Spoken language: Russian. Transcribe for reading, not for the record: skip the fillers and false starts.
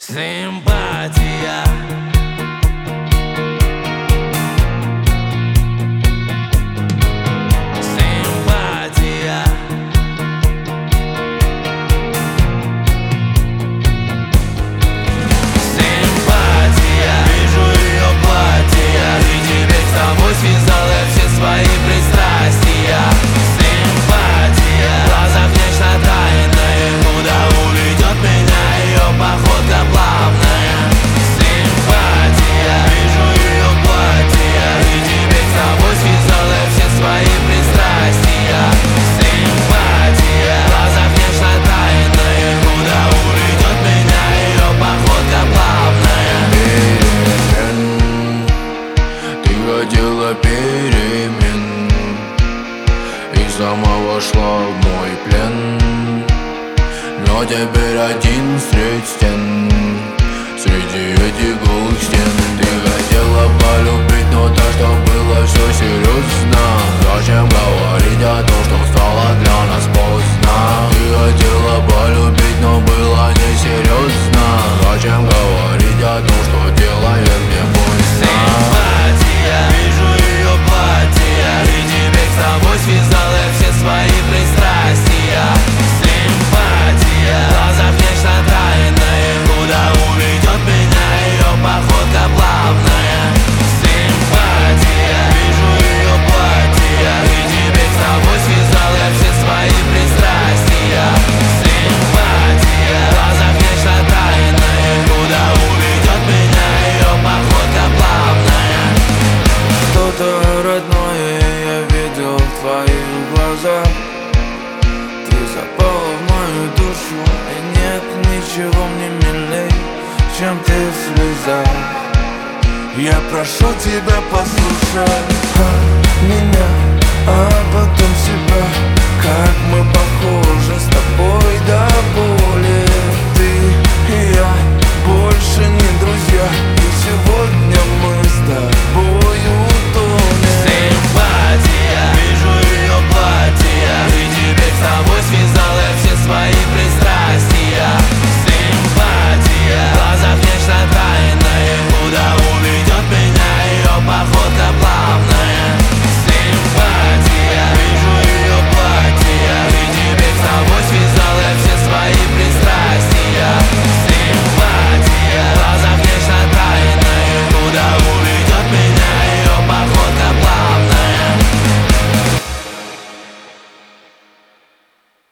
Симпатия. Симпатия. Симпатия. Вижу ее платье, и теперь с тобой связала все свои пристрастия. Симпатия. В глазах нечто тайное, куда уведет меня ее походка плавная. Симпатия. Вижу ее платье, и теперь с тобой связала все свои пристрастия. Симпатия. В глазах нечто тайное, куда уведет меня ее походка плавная. Ты хотела перемен и сама вошла в мой плен. Но теперь один средь стен, среди этих голых стен. Ты хотела полюбить, но так, что было все серьезно. Зачем говорить о том, что стало для нас поздно? Ты хотела полюбить, но было несерьезно. Зачем говорить о том, что делает мне больно? Симпатия. Вижу ее платье, и теперь с тобой связала все свои пристрастия. Симпатия. В глазах нечто тайное, куда уведет меня ее походка плавная. Симпатия. Вижу ее платье, и теперь с тобой связала все свои пристрастия. Симпатия. В глазах нечто тайное, куда уведет меня ее походка плавная. Что-то родное я видел в твоих глазах. Ты запала в мою душу, и нет ничего мне милей, чем ты в слезах. Я прошу тебя, послушай меня, а потом себя. Как мы похожи с тобой до боли.